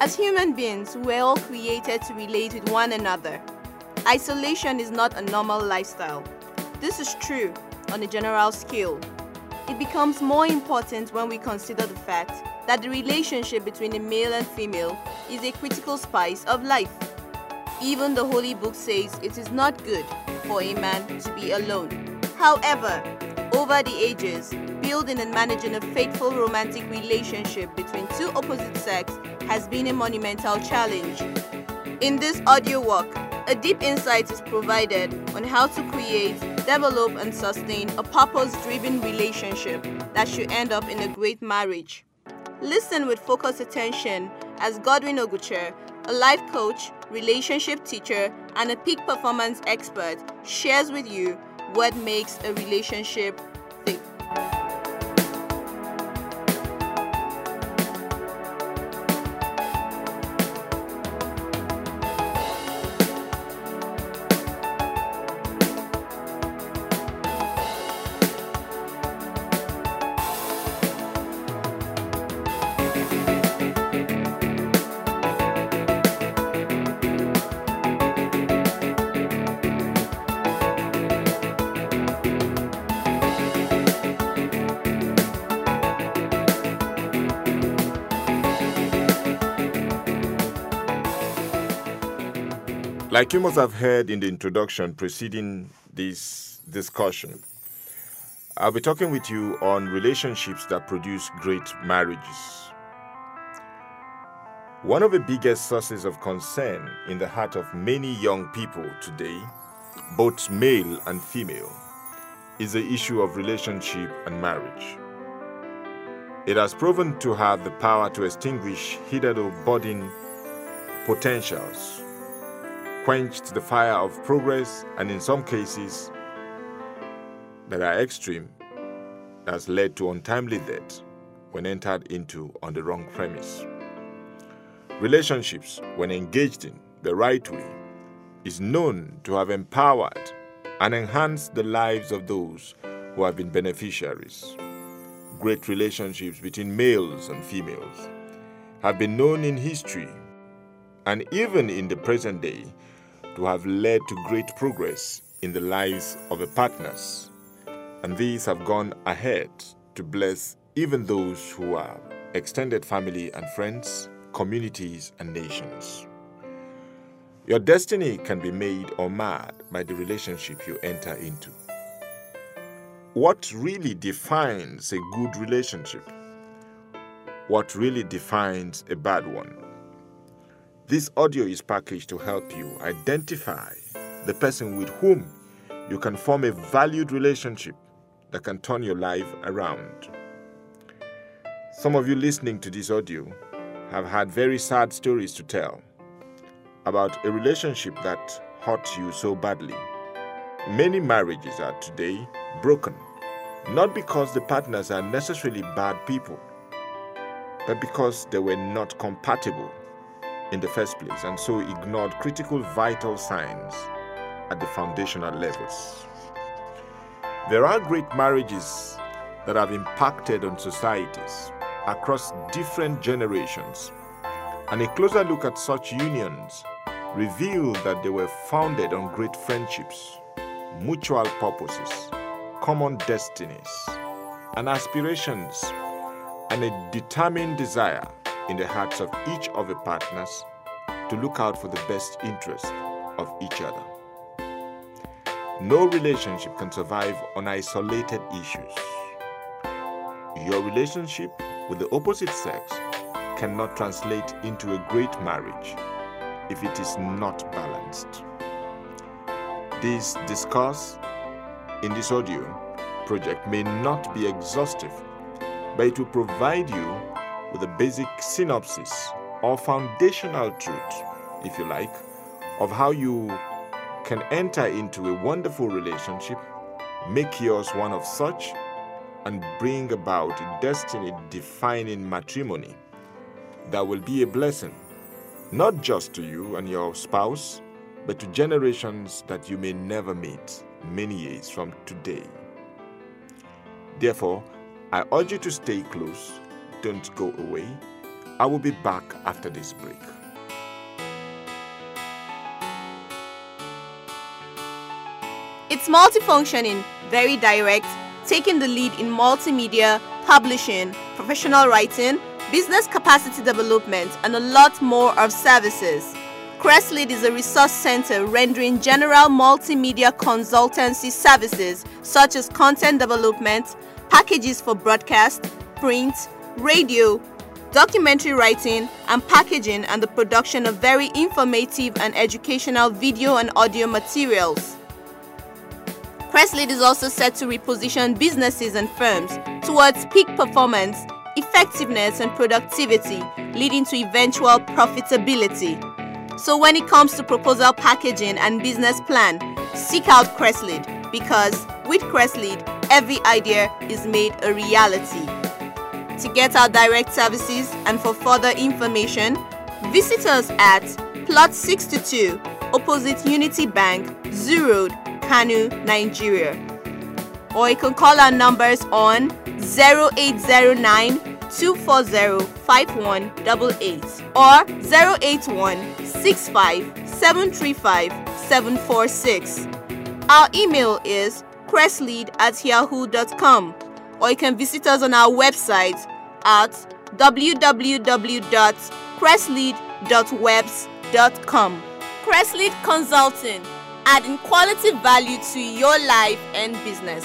As human beings, we're all created to relate with one another. Isolation is not a normal lifestyle. This is true on a general scale. It becomes more important when we consider the fact that the relationship between a male and female is a critical spice of life. Even the Holy Book says it is not good for a man to be alone. However, over the ages, building and managing a faithful romantic relationship between two opposite sex has been a monumental challenge. In this audio walk, a deep insight is provided on how to create, develop and sustain a purpose-driven relationship that should end up in a great marriage. Listen with focused attention as Godwin Oguche, a life coach, relationship teacher, and a peak performance expert, shares with you what makes a relationship tick. Like you must have heard in the introduction preceding this discussion, I'll be talking with you on relationships that produce great marriages. One of the biggest sources of concern in the heart of many young people today, both male and female, is the issue of relationship and marriage. It has proven to have the power to extinguish hitherto budding potentials, quenched the fire of progress, and in some cases that are extreme, has led to untimely death when entered into on the wrong premise. Relationships, when engaged in the right way, is known to have empowered and enhanced the lives of those who have been beneficiaries. Great relationships between males and females have been known in history and even in the present day to have led to great progress in the lives of the partners, and these have gone ahead to bless even those who are extended family and friends, communities and nations. Your destiny can be made or marred by the relationship you enter into. What really defines a good relationship? What really defines a bad one? This audio is packaged to help you identify the person with whom you can form a valued relationship that can turn your life around. Some of you listening to this audio have had very sad stories to tell about a relationship that hurt you so badly. Many marriages are today broken, not because the partners are necessarily bad people, but because they were not compatible in the first place, and so ignored critical vital signs at the foundational levels. There are great marriages that have impacted on societies across different generations, and a closer look at such unions reveal that they were founded on great friendships, mutual purposes, common destinies, and aspirations, and a determined desire in the hearts of each of the partners to look out for the best interest of each other. No relationship can survive on isolated issues. Your relationship with the opposite sex cannot translate into a great marriage if it is not balanced. This discourse in this audio project may not be exhaustive, but it will provide you with a basic synopsis or foundational truth, if you like, of how you can enter into a wonderful relationship, make yours one of such, and bring about a destiny-defining matrimony that will be a blessing, not just to you and your spouse, but to generations that you may never meet many years from today. Therefore, I urge you to stay close, don't go away, I will be back after this break. It's multifunctioning, very direct, taking the lead in multimedia, publishing, professional writing, business capacity development, and a lot more of services. CrestLead is a resource center rendering general multimedia consultancy services such as content development, packages for broadcast, print, radio, documentary writing, and packaging, and the production of very informative and educational video and audio materials. CrestLead is also set to reposition businesses and firms towards peak performance, effectiveness, and productivity, leading to eventual profitability. So when it comes to proposal packaging and business plan, seek out CrestLead, because with CrestLead, every idea is made a reality. To get our direct services and for further information, visit us at Plot 62, opposite Unity Bank, Zoo Road, Kano, Nigeria. Or you can call our numbers on 0809 240 5188 or 081 65 735 746. Our email is crestlead@yahoo.com, or you can visit us on our website at www.crestlead.webs.com. CrestLead Consulting, adding quality value to your life and business.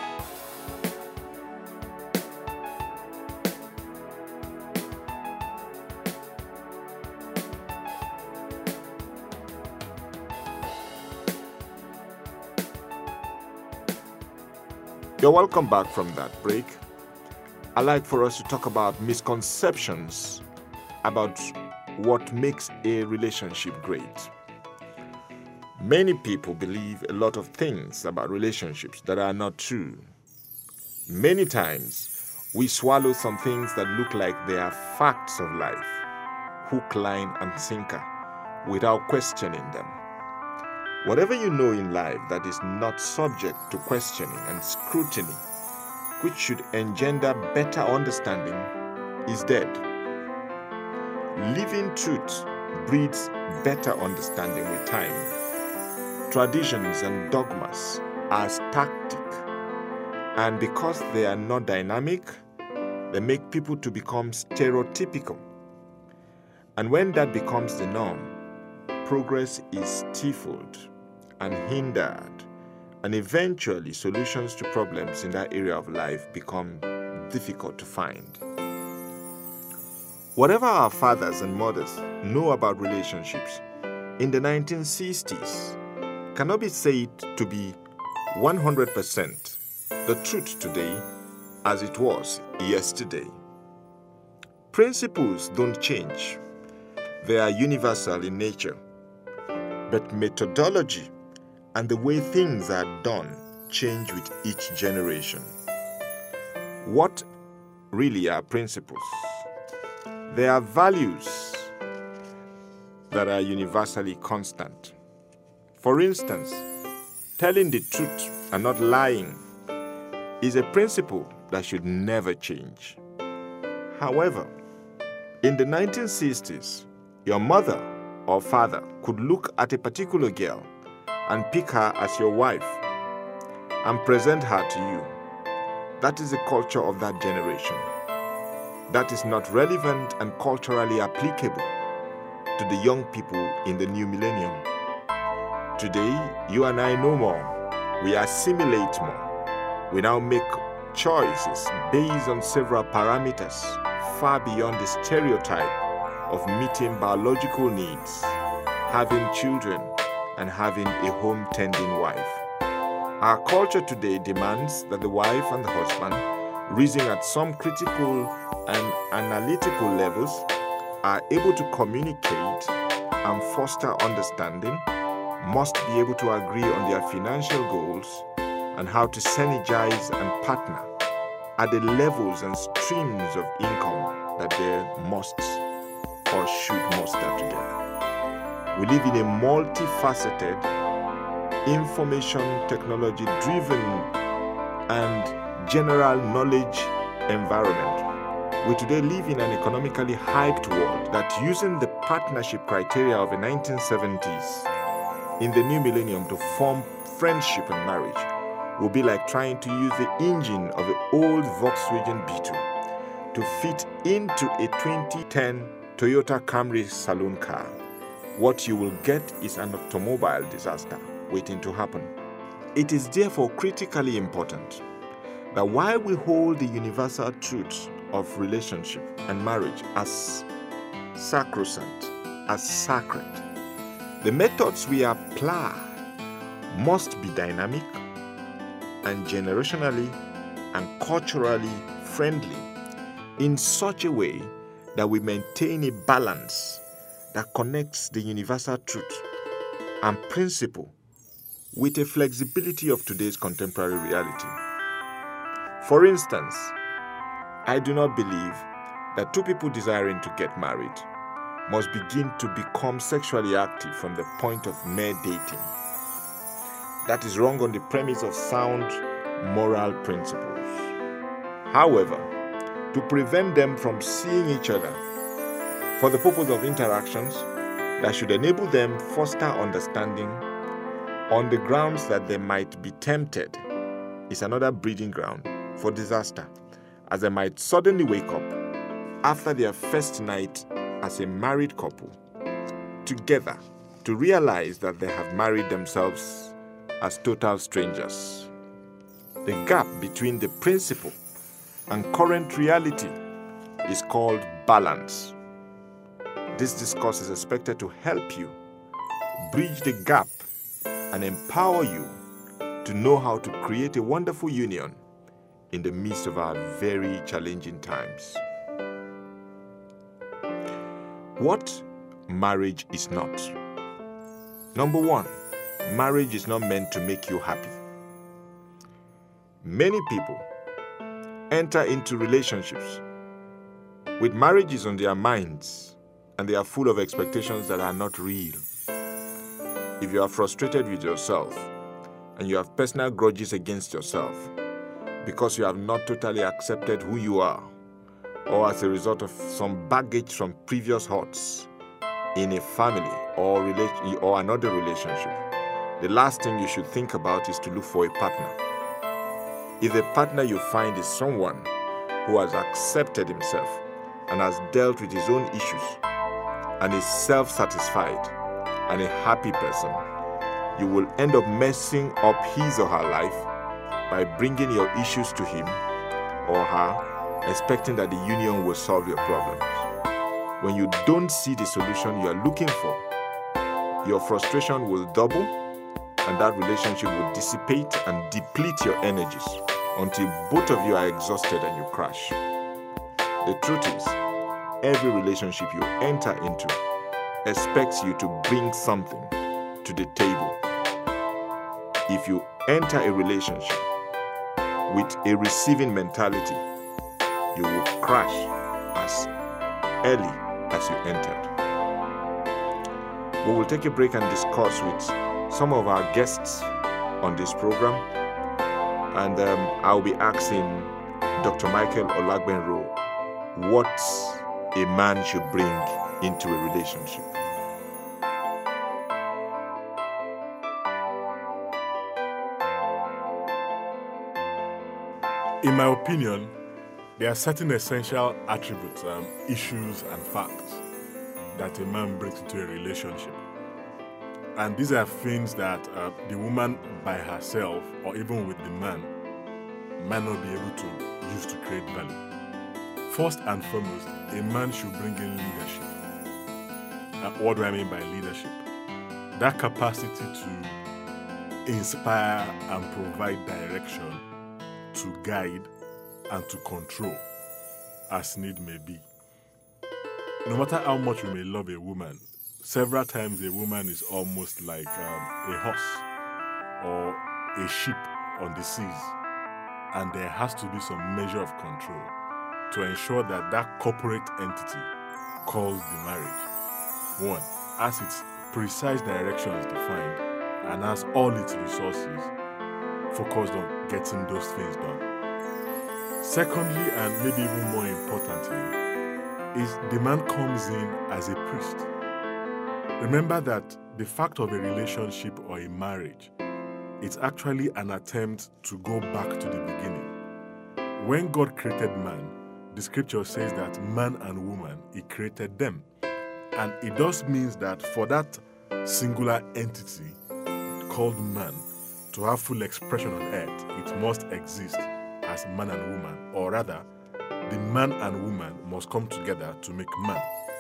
You're welcome back from that break. I'd like for us to talk about misconceptions about what makes a relationship great. Many people believe a lot of things about relationships that are not true. Many times, we swallow some things that look like they are facts of life, hook, line, and sinker, without questioning them. Whatever you know in life that is not subject to questioning and scrutiny, which should engender better understanding, is dead. Living truth breeds better understanding with time. Traditions and dogmas are static, and because they are not dynamic, they make people to become stereotypical. And when that becomes the norm, progress is stifled and hindered, and eventually solutions to problems in that area of life become difficult to find. Whatever our fathers and mothers know about relationships in the 1960s cannot be said to be 100% the truth today as it was yesterday. Principles don't change. They are universal in nature. But methodology and the way things are done change with each generation. What really are principles? They are values that are universally constant. For instance, telling the truth and not lying is a principle that should never change. However, in the 1960s, your mother or father could look at a particular girl and pick her as your wife and present her to you. That is the culture of that generation. That is not relevant and culturally applicable to the young people in the new millennium. Today, you and I know more. We assimilate more. We now make choices based on several parameters far beyond the stereotype of meeting biological needs, having children, and having a home-tending wife. Our culture today demands that the wife and the husband, reasoning at some critical and analytical levels, are able to communicate and foster understanding, must be able to agree on their financial goals and how to synergize and partner at the levels and streams of income that they must or should muster together. We live in a multifaceted, information technology-driven and general knowledge environment We today live in an economically hyped world that, using the partnership criteria of the 1970s in the new millennium to form friendship and marriage, will be like trying to use the engine of the old Volkswagen Beetle to fit into a 2010 Toyota Camry saloon car. What you will get is an automobile disaster waiting to happen. It is therefore critically important that while we hold the universal truth of relationship and marriage as sacrosanct, as sacred, the methods we apply must be dynamic and generationally and culturally friendly in such a way that we maintain a balance that connects the universal truth and principle with a flexibility of today's contemporary reality. For instance, I do not believe that two people desiring to get married must begin to become sexually active from the point of mere dating. That is wrong on the premise of sound moral principles. However, to prevent them from seeing each other for the purpose of interactions that should enable them foster understanding on the grounds that they might be tempted is another breeding ground for disaster, as they might suddenly wake up after their first night as a married couple together to realize that they have married themselves as total strangers. The gap between the principle and current reality is called balance. This discourse is expected to help you bridge the gap and empower you to know how to create a wonderful union in the midst of our very challenging times. What marriage is not. Number one, marriage is not meant to make you happy. Many people enter into relationships with marriages on their minds, and they are full of expectations that are not real. If you are frustrated with yourself and you have personal grudges against yourself because you have not totally accepted who you are, or as a result of some baggage from previous hurts in a family or another relationship, the last thing you should think about is to look for a partner. If the partner you find is someone who has accepted himself and has dealt with his own issues and is self-satisfied and a happy person, you will end up messing up his or her life by bringing your issues to him or her, expecting that the union will solve your problems. When you don't see the solution you are looking for, your frustration will double, and that relationship will dissipate and deplete your energies until both of you are exhausted and you crash. The truth is, every relationship you enter into expects you to bring something to the table. If you enter a relationship with a receiving mentality, you will crash as early as you entered. We will take a break and discuss with some of our guests on this program, and I'll be asking Dr. Michael Olagbenro what a man should bring into a relationship. In my opinion, there are certain essential attributes, issues and facts that a man brings into a relationship. And these are things that the woman by herself or even with the man might not be able to use to create value. First and foremost, a man should bring in leadership. What do I mean by leadership? That capacity to inspire and provide direction, to guide and to control as need may be. No matter how much we may love a woman, several times a woman is almost like a horse or a ship on the seas, and there has to be some measure of control to ensure that that corporate entity called the marriage, one, has its precise directions defined and has all its resources focused on getting those things done. Secondly, and maybe even more importantly, is the man comes in as a priest. Remember that the fact of a relationship or a marriage, it's actually an attempt to go back to the beginning. When God created man, the scripture says that man and woman, he created them. And it does means that for that singular entity called man to have full expression on earth, it must exist as man and woman, or rather, the man and woman must come together to make man.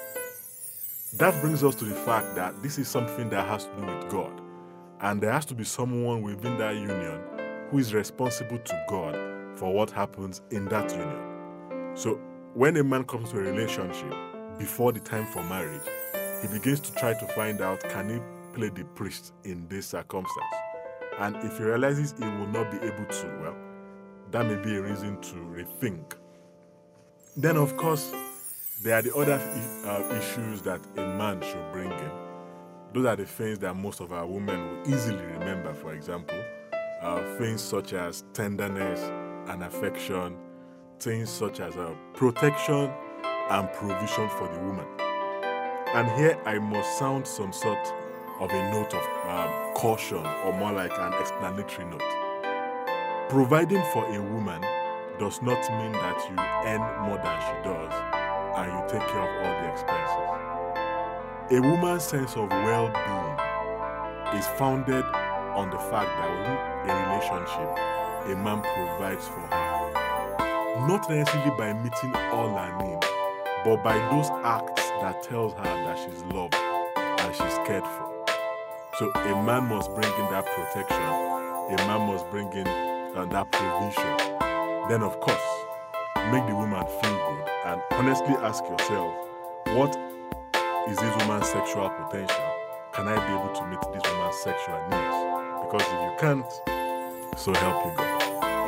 That brings us to the fact that this is something that has to do with God, and there has to be someone within that union who is responsible to God for what happens in that union. So when a man comes to a relationship before the time for marriage, he begins to try to find out, can he play the priest in this circumstance? And if he realizes he will not be able to, well, that may be a reason to rethink. Then, of course, there are the other issues that a man should bring in. Those are the things that most of our women will easily remember, for example. Things such as tenderness and affection, things such as protection and provision for the woman. And here I must sound some sort of a note of caution, or more like an explanatory note. Providing for a woman does not mean that you earn more than she does and you take care of all the expenses. A woman's sense of well-being is founded on the fact that within a relationship, a man provides for her. Not necessarily by meeting all her needs, but by those acts that tells her that she's loved and she's cared for. So a man must bring in that protection, a man must bring in that provision. Then, of course, make the woman feel good and honestly ask yourself, what is this woman's sexual potential? Can I be able to meet this woman's sexual needs? Because if you can't, so help you God.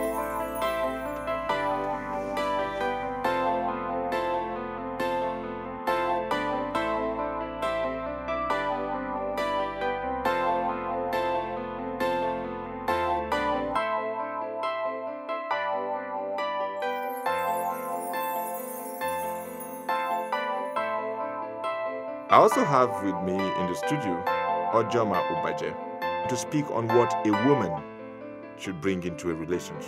I also have with me in the studio Ojoma Ubaje to speak on what a woman should bring into a relationship.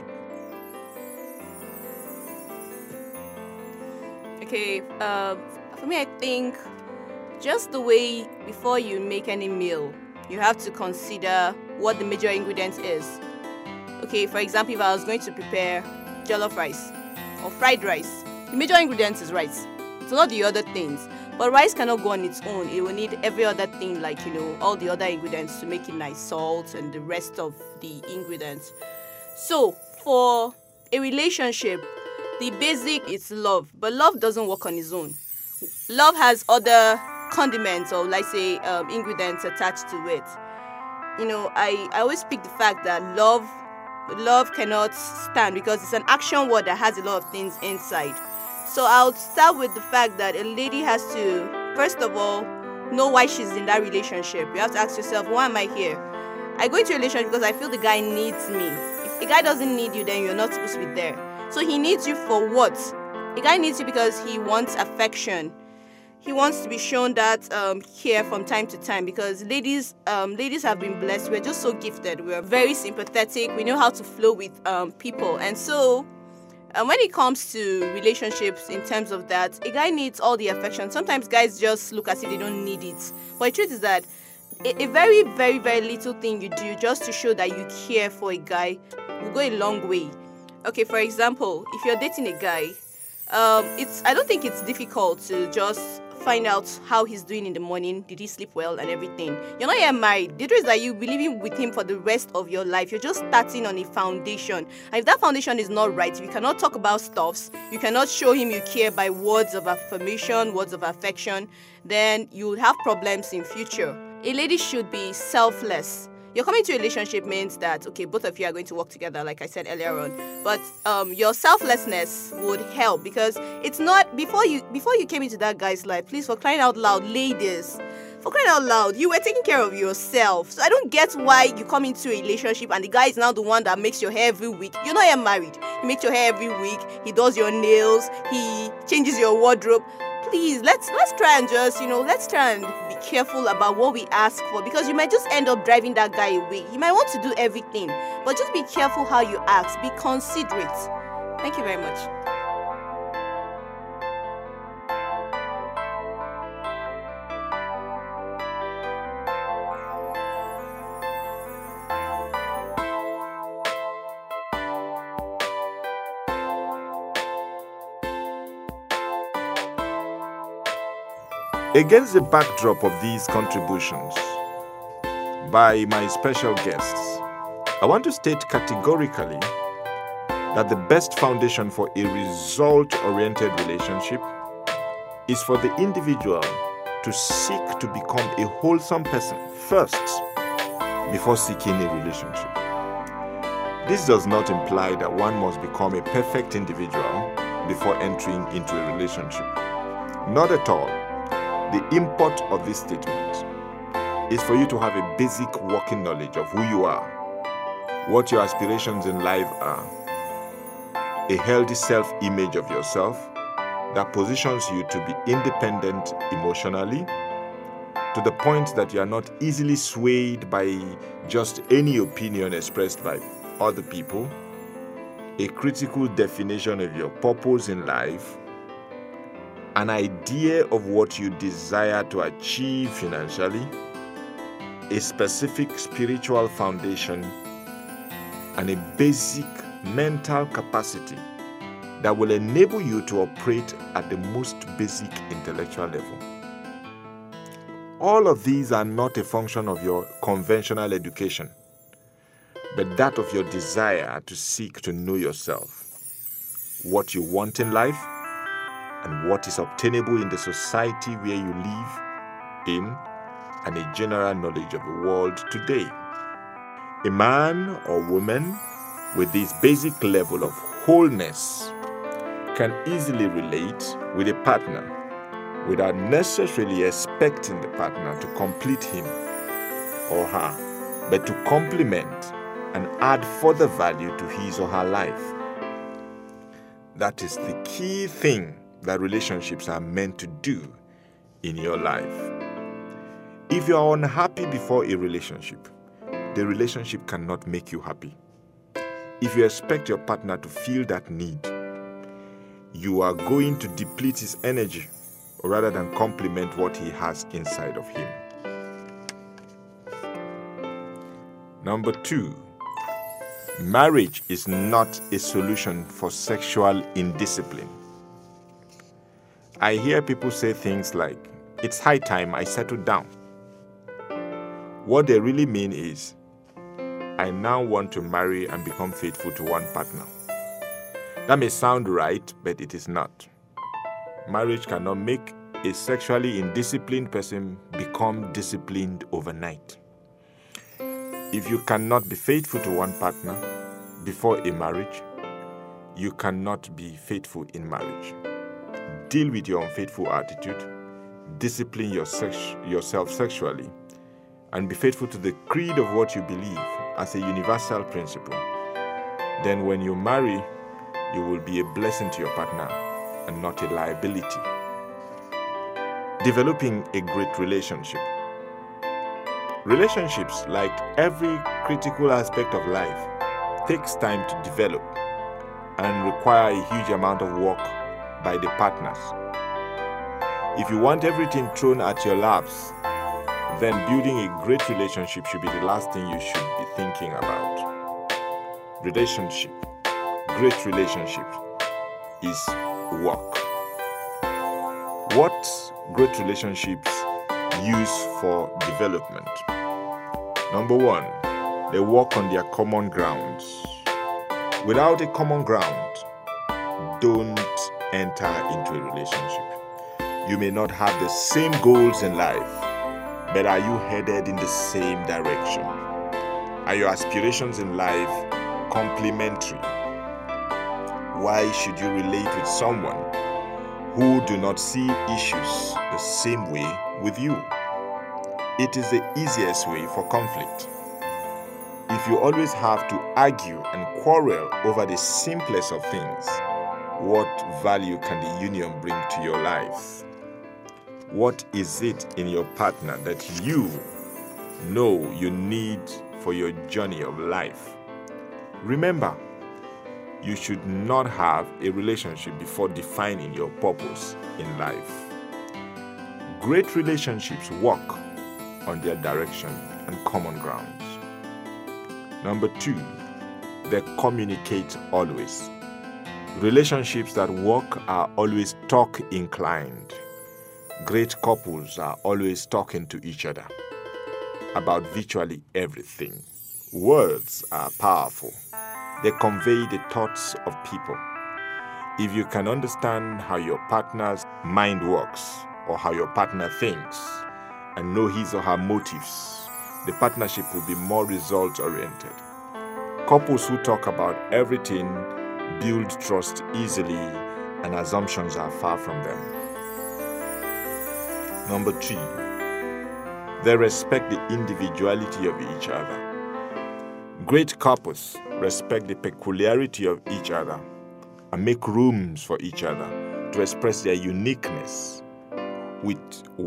Okay, for me, I think just the way before you make any meal, you have to consider what the major ingredient is. Okay, for example, if I was going to prepare jollof rice or fried rice, the major ingredient is rice. It's not the other things. But rice cannot go on its own. It will need every other thing, like, all the other ingredients to make it nice, salt and the rest of the ingredients. So for a relationship, the basic is love, but love doesn't work on its own. Love has other condiments or, like, say, ingredients attached to it. I always pick the fact that love cannot stand because it's an action word that has a lot of things inside. So I'll start with the fact that a lady has to, first of all, know why she's in that relationship. You have to ask yourself, why am I here? I go into a relationship because I feel the guy needs me. If a guy doesn't need you, then you're not supposed to be there. So he needs you for what? A guy needs you because he wants affection. He wants to be shown that care from time to time, because ladies have been blessed. We're just so gifted. We're very sympathetic. We know how to flow with people. And so when it comes to relationships in terms of that, a guy needs all the affection. Sometimes guys just look as if they don't need it. But the truth is that a very, very, very little thing you do just to show that you care for a guy will go a long way. Okay, for example, if you're dating a guy, I don't think it's difficult to just find out how he's doing in the morning. Did he sleep well and everything? You're not yet married. The truth is that you'll be living with him for the rest of your life. You're just starting on a foundation. And if that foundation is not right, you cannot talk about stuffs, you cannot show him you care by words of affirmation, words of affection, then you'll have problems in future. A lady should be selfless. You're coming to a relationship means that, okay, both of you are going to work together, like I said earlier on. But your selflessness would help, because it's not, before you came into that guy's life, please, for crying out loud, ladies, For crying out loud, you were taking care of yourself. So I don't get why you come into a relationship and the guy is now the one that makes your hair every week. You're not yet married. He makes your hair every week. He does your nails. He changes your wardrobe. Please, let's try and just, let's try and be careful about what we ask for, because you might just end up driving that guy away. You might want to do everything, but just be careful how you ask. Be considerate. Thank you very much. Against the backdrop of these contributions by my special guests, I want to state categorically that the best foundation for a result-oriented relationship is for the individual to seek to become a wholesome person first before seeking a relationship. This does not imply that one must become a perfect individual before entering into a relationship. Not at all. The import of this statement is for you to have a basic working knowledge of who you are, what your aspirations in life are, a healthy self-image of yourself that positions you to be independent emotionally, to the point that you are not easily swayed by just any opinion expressed by other people, a critical definition of your purpose in life, an idea of what you desire to achieve financially, a specific spiritual foundation, and a basic mental capacity that will enable you to operate at the most basic intellectual level. All of these are not a function of your conventional education, but that of your desire to seek to know yourself, what you want in life, and what is obtainable in the society where you live in, and a general knowledge of the world today. A man or woman with this basic level of wholeness can easily relate with a partner without necessarily expecting the partner to complete him or her, but to complement and add further value to his or her life. That is the key thing that relationships are meant to do in your life. If you are unhappy before a relationship, the relationship cannot make you happy. If you expect your partner to feel that need, you are going to deplete his energy rather than complement what he has inside of him. Number 2, marriage is not a solution for sexual indiscipline. I hear people say things like, "It's high time I settled down." What they really mean is, I now want to marry and become faithful to one partner. That may sound right, but it is not. Marriage cannot make a sexually indisciplined person become disciplined overnight. If you cannot be faithful to one partner before a marriage, you cannot be faithful in marriage. Deal with your unfaithful attitude, discipline yourself sexually, and be faithful to the creed of what you believe as a universal principle. Then when you marry, you will be a blessing to your partner and not a liability. Developing a great relationship. Relationships, like every critical aspect of life, takes time to develop and require a huge amount of work by the partners. If you want everything thrown at your laps, then building a great relationship should be the last thing you should be thinking about. Relationship, great relationship, is work. What great relationships use for development? Number 1, they work on their common grounds. Without a common ground, don't enter into a relationship. You may not have the same goals in life, but are you headed in the same direction? Are your aspirations in life complementary? Why should you relate with someone who do not see issues the same way with you? It is the easiest way for conflict. If you always have to argue and quarrel over the simplest of things, what value can the union bring to your life? What is it in your partner that you know you need for your journey of life? Remember, you should not have a relationship before defining your purpose in life. Great relationships work on their direction and common grounds. Number 2, they communicate always. Relationships that work are always talk inclined. Great couples are always talking to each other about virtually everything. Words are powerful. They convey the thoughts of people. If you can understand how your partner's mind works or how your partner thinks and know his or her motives, the partnership will be more result-oriented. Couples who talk about everything build trust easily, and assumptions are far from them. Number 3, they respect the individuality of each other. Great couples respect the peculiarity of each other and make rooms for each other to express their uniqueness with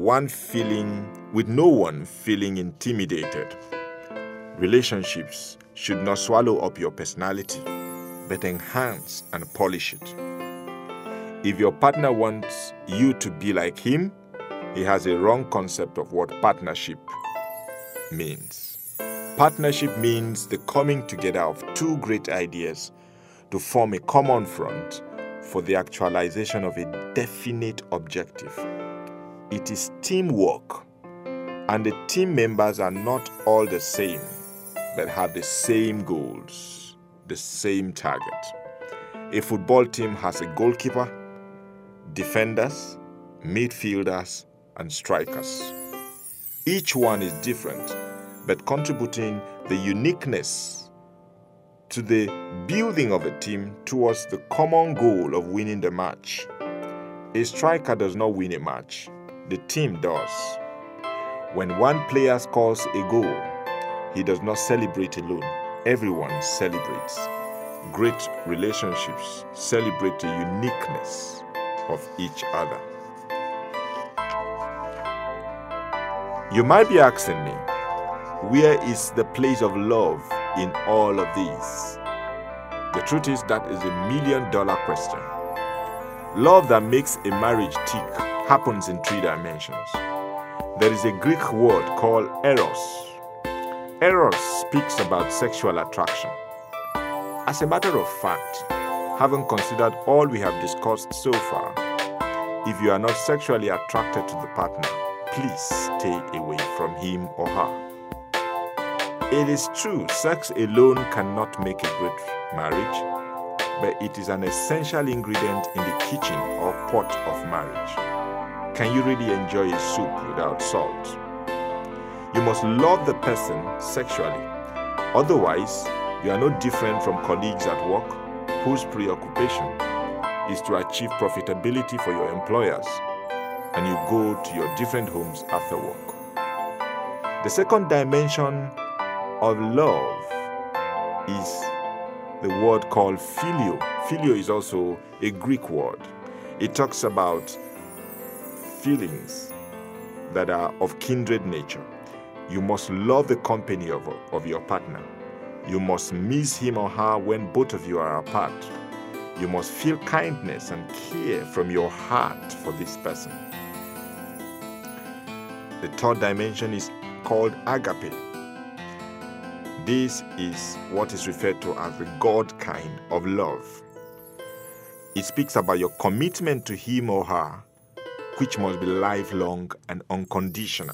no one feeling intimidated. Relationships should not swallow up your personality, but enhance and polish it. If your partner wants you to be like him, he has a wrong concept of what partnership means. Partnership means the coming together of two great ideas to form a common front for the actualization of a definite objective. It is teamwork, and the team members are not all the same, but have the same goals, the same target. A football team has a goalkeeper, defenders, midfielders, and strikers. Each one is different, but contributing the uniqueness to the building of a team towards the common goal of winning the match. A striker does not win a match, the team does. When one player scores a goal, he does not celebrate alone. Everyone celebrates. Great relationships celebrate the uniqueness of each other. You might be asking me, where is the place of love in all of these? The truth is that is a $1 million question. Love that makes a marriage tick happens in 3 dimensions. There is a Greek word called eros. Eros speaks about sexual attraction. As a matter of fact, having considered all we have discussed so far, if you are not sexually attracted to the partner, please stay away from him or her. It is true, sex alone cannot make a great marriage, but it is an essential ingredient in the kitchen or pot of marriage. Can you really enjoy a soup without salt? You must love the person sexually. Otherwise, you are no different from colleagues at work whose preoccupation is to achieve profitability for your employers, and you go to your different homes after work. The second dimension of love is the word called phileo. Phileo is also a Greek word. It talks about feelings that are of kindred nature. You must love the company of your partner. You must miss him or her when both of you are apart. You must feel kindness and care from your heart for this person. The third dimension is called agape. This is what is referred to as the God kind of love. It speaks about your commitment to him or her, which must be lifelong and unconditional.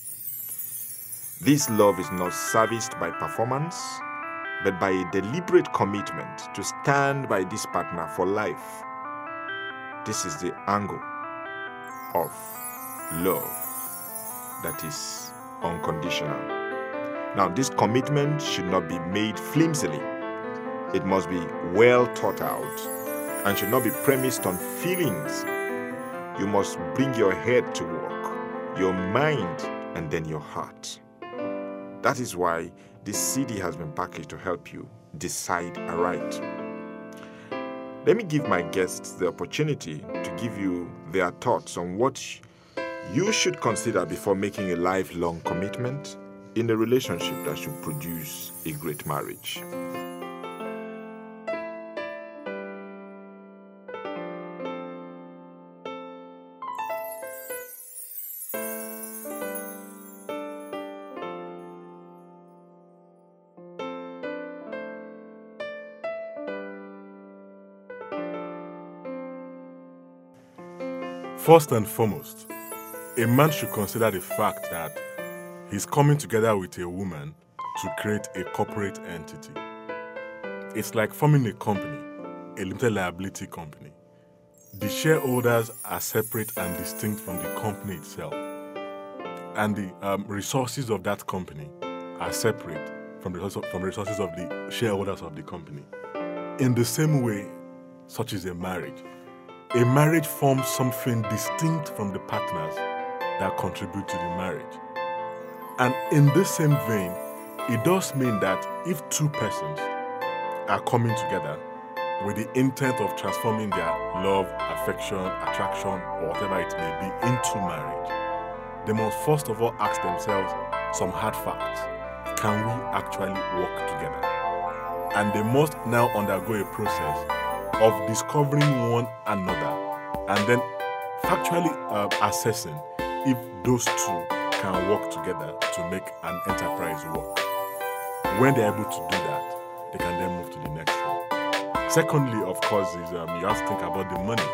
This love is not serviced by performance, but by a deliberate commitment to stand by this partner for life. This is the angle of love that is unconditional. Now, this commitment should not be made flimsily. It must be well thought out and should not be premised on feelings. You must bring your head to work, your mind and then your heart. That is why this CD has been packaged to help you decide aright. Let me give my guests the opportunity to give you their thoughts on what you should consider before making a lifelong commitment in a relationship that should produce a great marriage. First and foremost, a man should consider the fact that he's coming together with a woman to create a corporate entity. It's like forming a company, a limited liability company. The shareholders are separate and distinct from the company itself, and the resources of that company are separate from the resources of the shareholders of the company. In the same way, such is a marriage. A marriage forms something distinct from the partners that contribute to the marriage. And in the same vein, it does mean that if two persons are coming together with the intent of transforming their love, affection, attraction, or whatever it may be into marriage, they must first of all ask themselves some hard facts. Can we actually work together? And they must now undergo a process of discovering one another and then factually assessing if those two can work together to make an enterprise work. When they're able to do that, they can then move to the next thing. Secondly, of course, is you have to think about the money.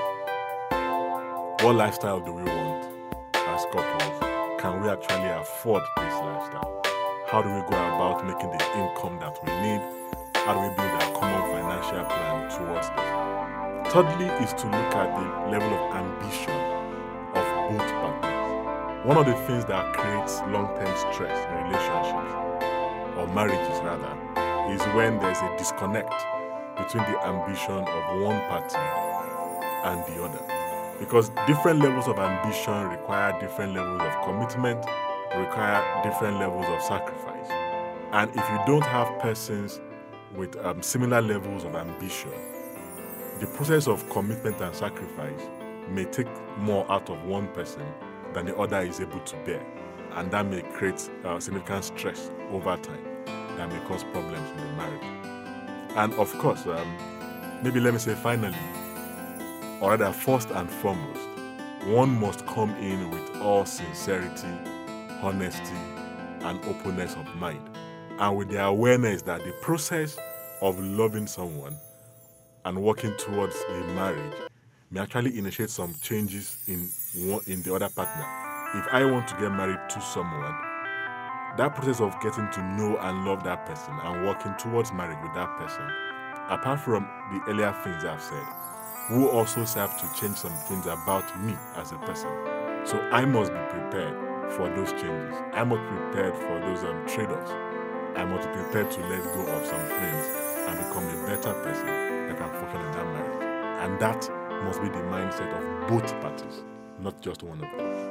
What lifestyle do we want as couples? Can we actually afford this lifestyle? How do we go about making the income that we need? How do we build a common financial plan towards this? Thirdly is to look at the level of ambition of both partners. One of the things that creates long-term stress in relationships, or marriages rather, is when there's a disconnect between the ambition of one party and the other. Because different levels of ambition require different levels of commitment, require different levels of sacrifice. And if you don't have persons with similar levels of ambition, the process of commitment and sacrifice may take more out of one person than the other is able to bear. And that may create significant stress over time that may cause problems in the marriage. And of course, maybe let me say finally, or rather first and foremost, one must come in with all sincerity, honesty, and openness of mind, and with the awareness that the process of loving someone and working towards a marriage may actually initiate some changes in the other partner. If I want to get married to someone, that process of getting to know and love that person and working towards marriage with that person, apart from the earlier things I've said, will also serve to change some things about me as a person. So I must be prepared for those changes. I must be prepared for those trade-offs. I must be prepared to let go of some things and become a better person that can function in that marriage. And that must be the mindset of both parties, not just one of them.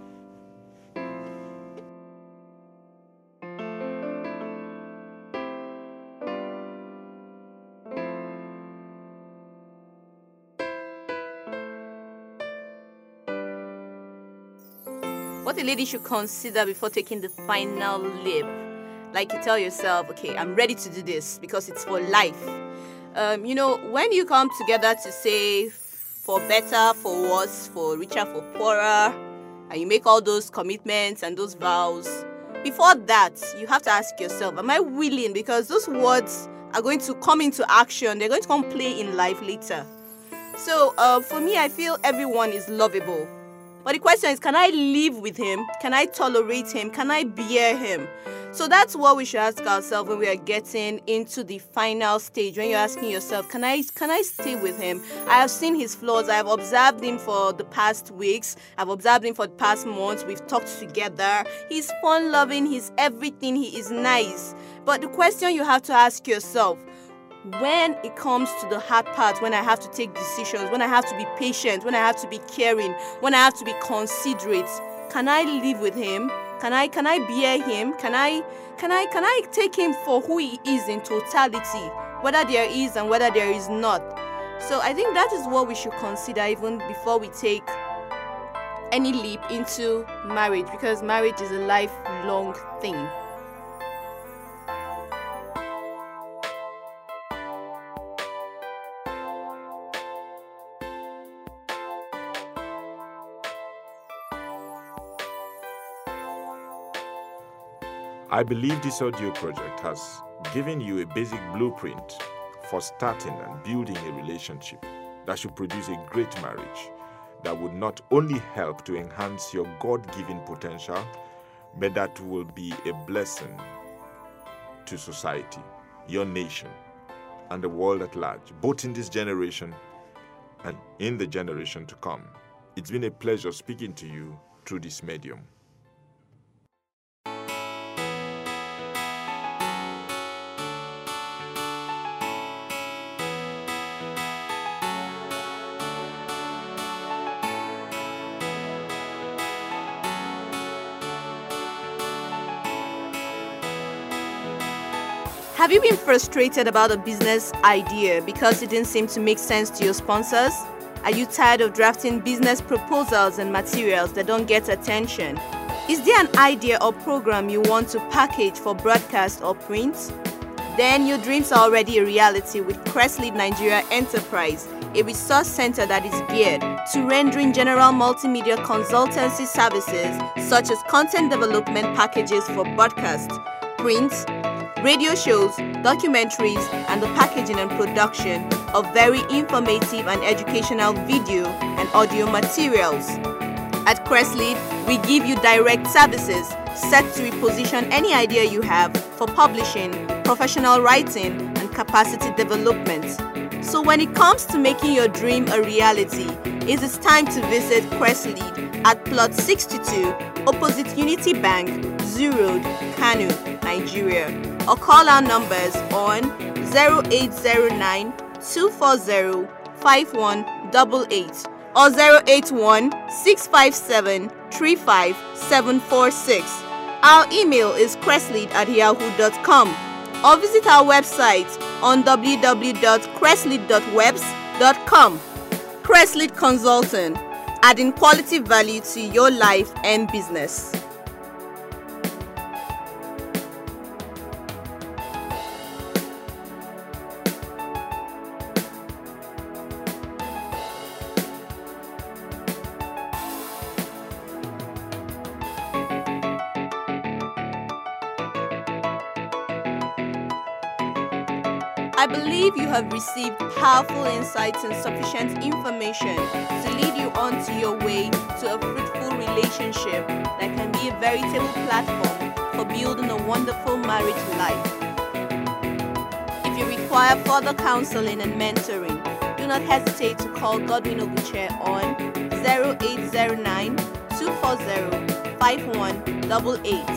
What a lady should consider before taking the final leap. Like you tell yourself, okay, I'm ready to do this because it's for life. When you come together to say for better, for worse, for richer, for poorer, and you make all those commitments and those vows, before that, you have to ask yourself, am I willing? Because those words are going to come into action. They're going to come play in life later. So for me, I feel everyone is lovable. But the question is, can I live with him? Can I tolerate him? Can I bear him? So that's what we should ask ourselves when we are getting into the final stage. When you're asking yourself, can I stay with him? I have seen his flaws. I have observed him for the past weeks. I've observed him for the past months. We've talked together. He's fun-loving. He's everything. He is nice. But the question you have to ask yourself, when it comes to the hard part, when I have to take decisions, when I have to be patient, when I have to be caring, when I have to be considerate, can I live with him Can I bear him? Can I take him for who he is in totality, whether there is and whether there is not? So I think that is what we should consider even before we take any leap into marriage, because marriage is a lifelong thing. I believe this audio project has given you a basic blueprint for starting and building a relationship that should produce a great marriage that would not only help to enhance your God-given potential, but that will be a blessing to society, your nation, and the world at large, both in this generation and in the generation to come. It's been a pleasure speaking to you through this medium. Have you been frustrated about a business idea because it didn't seem to make sense to your sponsors? Are you tired of drafting business proposals and materials that don't get attention? Is there an idea or program you want to package for broadcast or print? Then your dreams are already a reality with Crestlead Nigeria Enterprise, a resource center that is geared to rendering general multimedia consultancy services such as content development packages for broadcast, print, radio shows, documentaries, and the packaging and production of very informative and educational video and audio materials. At Crestlead, we give you direct services set to reposition any idea you have for publishing, professional writing, and capacity development. So when it comes to making your dream a reality, it is time to visit Crestlead at Plot 62, opposite Unity Bank, Zoo Road, Kano, Nigeria, or call our numbers on 0809 240 5188 or 081 657 35746. Our email is crestlead@yahoo.com, or visit our website on www.crestlead.webs.com. Crestlead Consulting, adding quality value to your life and business. I believe you have received powerful insights and sufficient information to lead you on to your way to a fruitful relationship that can be a veritable platform for building a wonderful marriage life. If you require further counseling and mentoring, do not hesitate to call Godwin Oguche on 0809 240 5188,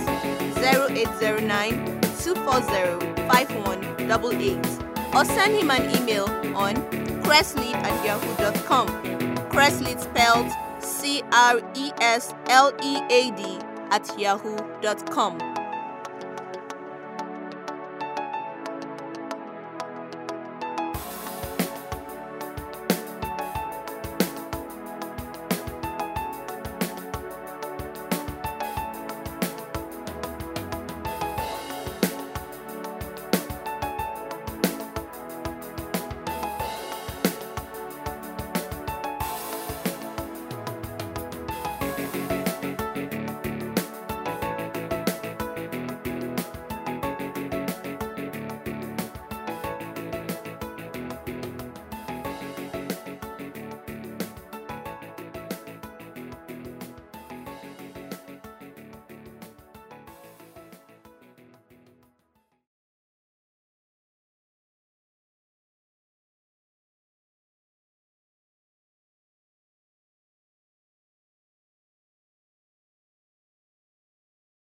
0809 240 5188. Or send him an email on crestlead@yahoo.com. Crestlead spelled CRESLEAD @yahoo.com.